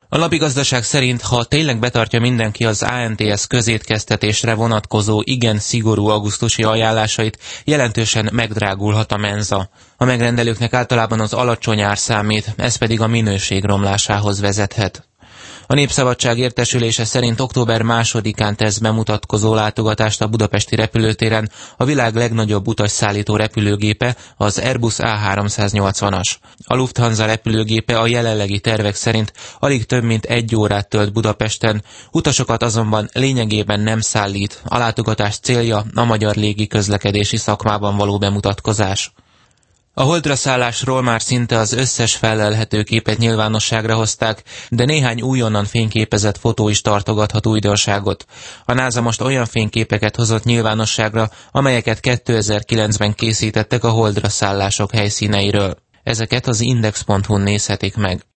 A Lapigazdaság szerint, ha tényleg betartja mindenki az ANTS közétkeztetésre vonatkozó igen szigorú augusztusi ajánlásait, jelentősen megdrágulhat a menza. A megrendelőknek általában az alacsony ár számít, ez pedig a minőség romlásához vezethet. A Népszabadság értesülése szerint október 2-án tesz bemutatkozó látogatást a budapesti repülőtéren a világ legnagyobb utasszállító repülőgépe, az Airbus A380-as. A Lufthansa repülőgépe a jelenlegi tervek szerint alig több mint 1 órát tölt Budapesten, utasokat azonban lényegében nem szállít, a látogatás célja a magyar légiközlekedési szakmában való bemutatkozás. A holdra szállásról már szinte az összes fellelhető képet nyilvánosságra hozták, de néhány újonnan fényképezett fotó is tartogathat újdonságot. A NASA most olyan fényképeket hozott nyilvánosságra, amelyeket 2009-ben készítettek a holdra szállások helyszíneiről. Ezeket az index.hu-n nézhetik meg.